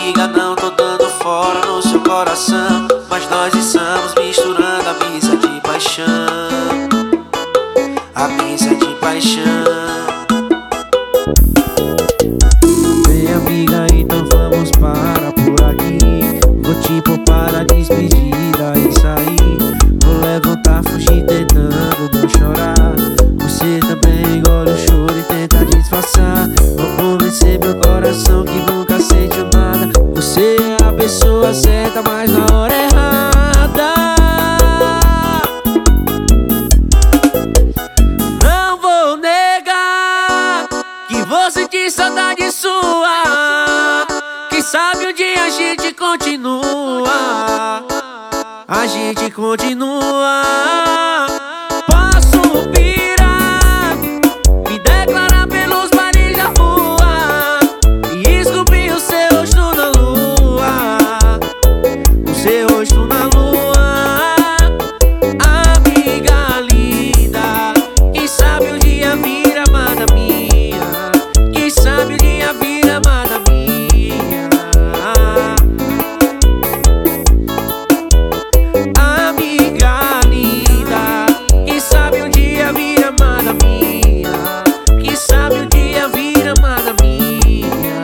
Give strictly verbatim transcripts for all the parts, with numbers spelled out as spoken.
Amiga, não tô dando fora no seu coração, mas nós estamos misturando amizade e paixão. Amizade e paixão. Vem, amiga, então vamos parar por aqui. Vou te poupar a despedida e sair. Vou levantar, fugir tentando não chorar. Você também engole o choro e tenta disfarçar. Vou convencer meu coração que nunca sentiu nada. Você é a pessoa certa, mas na hora errada. Não vou negar que vou sentir saudade sua. Quem sabe um dia a gente continua. A gente continua. Posso pirar, me declarar pelos mares da rua e esculpir o seu rosto na lua. O seu rosto na lua. Amiga linda, quem sabe um dia vira amada minha. Quem sabe um dia vira amada minha. Amiga linda, quem sabe um dia vira amada minha. Quem sabe um dia vira amada minha.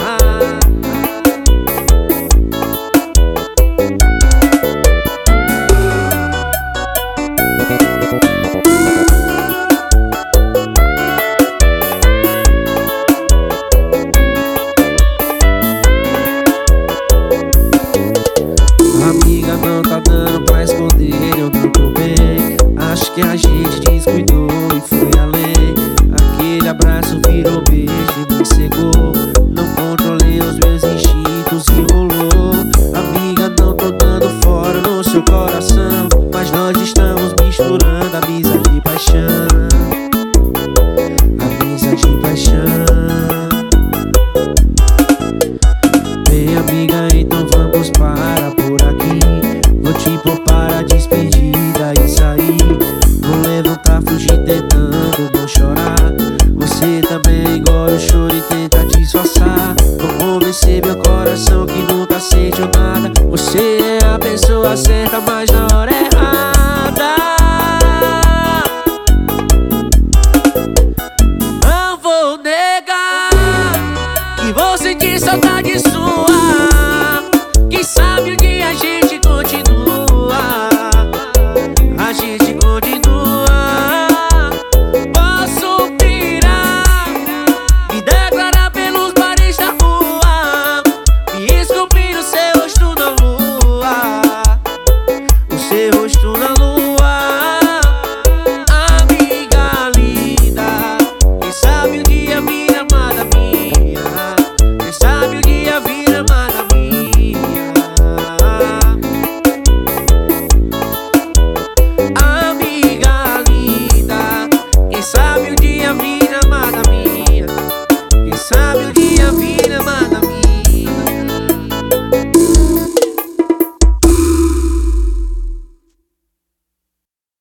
Amiga, não tá dando pra esconder, eu não tô bem. Acho que a gente descuidou e foi além. Aquele abraço virou beijo e me cegou. Não controlei os meus instintos e rolou. Amiga, não tô dando fora no seu coração, mas nós estamos misturando amizade e paixão. Amizade e paixão. Vem, amiga, então vamos parar por aqui. Vou te poupar a despedida e sair. Vou levantar, fugir tentando não chorar. Você também engole o choro e tenta disfarçar. Vou convencer meu coração que nunca sentiu nada. Você é a pessoa certa, mas na hora errada. Não vou negar que vou sentir saudade sua. Quem sabe um dia a gente continua. A gente